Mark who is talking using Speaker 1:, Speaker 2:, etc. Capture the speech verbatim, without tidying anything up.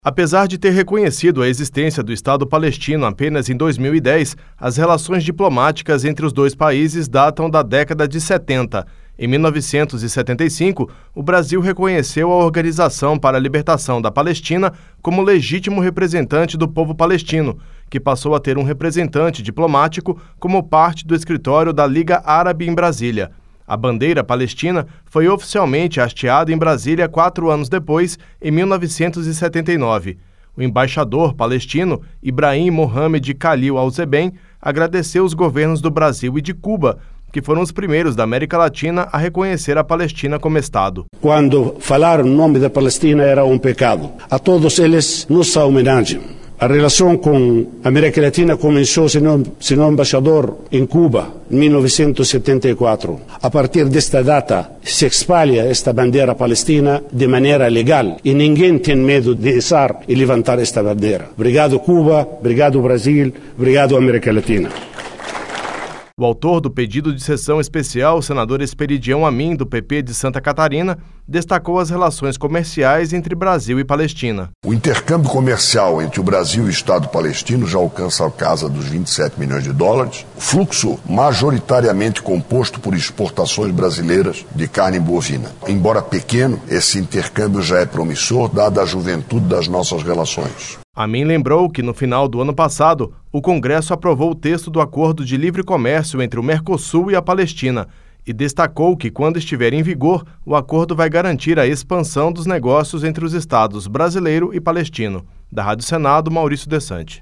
Speaker 1: Apesar de ter reconhecido a existência do Estado palestino apenas em dois mil e dez, as relações diplomáticas entre os dois países datam da década de setenta. Em mil novecentos e setenta e cinco, o Brasil reconheceu a Organização para a Libertação da Palestina como legítimo representante do povo palestino, que passou a ter um representante diplomático como parte do escritório da Liga Árabe em Brasília. A bandeira palestina foi oficialmente hasteada em Brasília quatro anos depois, em mil novecentos e setenta e nove. O embaixador palestino, Ibrahim Mohamed Khalil Al-Zeben, agradeceu os governos do Brasil e de Cuba, que foram os primeiros da América Latina a reconhecer a Palestina como Estado.
Speaker 2: Quando falar o nome da Palestina era um pecado. A todos eles, nossa homenagem. A relação com a América Latina começou sendo embaixador em Cuba, em mil novecentos e setenta e quatro. A partir desta data, se espalha esta bandeira palestina de maneira legal e ninguém tem medo de içar e levantar esta bandeira. Obrigado, Cuba, obrigado, Brasil, obrigado, América Latina.
Speaker 1: O autor do pedido de sessão especial, o senador Esperidião Amin, do P P de Santa Catarina, destacou as relações comerciais entre Brasil e Palestina.
Speaker 3: O intercâmbio comercial entre o Brasil e o Estado palestino já alcança a casa dos vinte e sete milhões de dólares. O fluxo majoritariamente composto por exportações brasileiras de carne bovina. Embora pequeno, esse intercâmbio já é promissor, dada a juventude das nossas relações.
Speaker 1: Amin lembrou que, no final do ano passado, o Congresso aprovou o texto do Acordo de Livre Comércio entre o Mercosul e a Palestina e destacou que, quando estiver em vigor, o acordo vai garantir a expansão dos negócios entre os estados brasileiro e palestino. Da Rádio Senado, Maurício Desante.